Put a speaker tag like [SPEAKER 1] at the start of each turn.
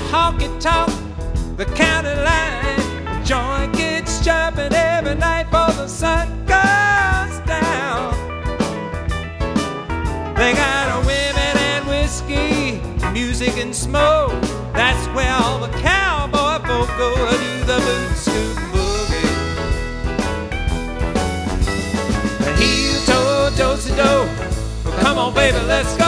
[SPEAKER 1] honky-tonk, the county line. Joint gets jumping every night before the sun goes down. They got a women and whiskey, music and smoke. That's where all the cowboy folk go to do the boot scoot boogie. The heel toe, do-si-do. Well, come on, baby, let's go.